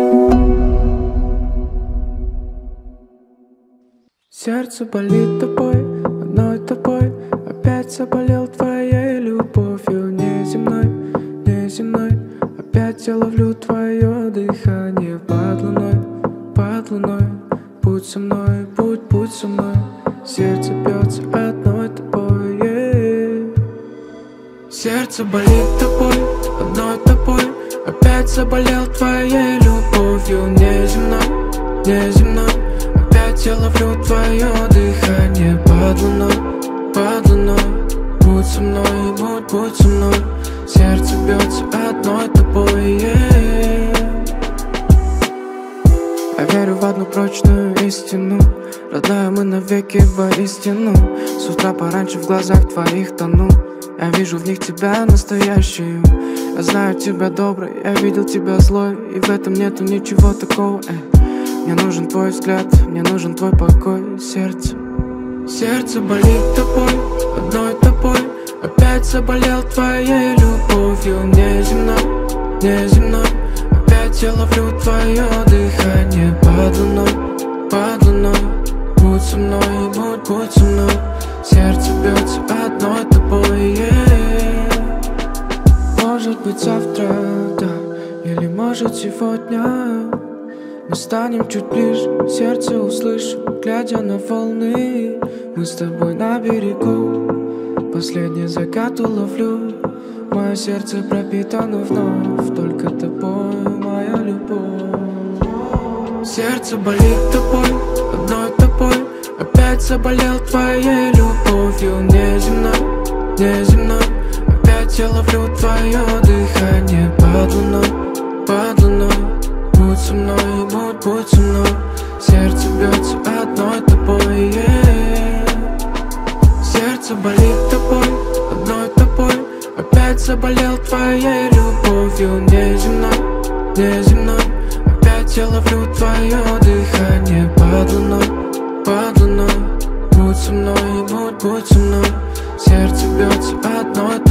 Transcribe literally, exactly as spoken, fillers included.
Сердце болит тобой, одной тобой. Опять заболел твоей любовью неземной, неземной. Опять я ловлю твое дыхание под луной, под луной. Будь со мной, будь, будь со мной. Сердце бьется одной тобой, yeah. Сердце болит тобой, одной тобой. Опять заболел твоей любовью неземной, неземной. Опять я ловлю твое дыхание под луной, под луной. Будь со мной, будь, будь со мной. Сердце бьется одной тобой, yeah. Я верю в одну прочную истину, родная, мы навеки воистину. С утра пораньше в глазах твоих тону. Я вижу в них тебя настоящую. Я знаю тебя доброй, я видел тебя злой, и в этом нету ничего такого, эй. Мне нужен твой взгляд, мне нужен твой покой, сердце. Сердце болит тобой, одной тобой. Опять заболел твоей любовью неземной, неземной. Опять я ловлю твое дыхание под луной, под луной. Будь со мной, будь, будь со мной. Сердце бьется одной тобой, yeah. Может быть завтра, да, или может сегодня мы станем чуть ближе, сердце услышу, глядя на волны. Мы с тобой на берегу, последний закат уловлю. Мое сердце пропитано вновь только тобой, моя любовь. Сердце болит тобой, одной тобой. Опять заболел твоей любовью неземной, неземной. Опять я ловлю твое дыхание под луной, под луной. Будь со мной, будь, будь со мной. Сердце бьется одной тобой, yeah. Сердце болит тобой, одной тобой. Опять заболел твоей любовью неземной, неземной. Опять я ловлю твое дыхание под луной, под луной. Будь со мной, будь, будь со мной. Сердце бьется одной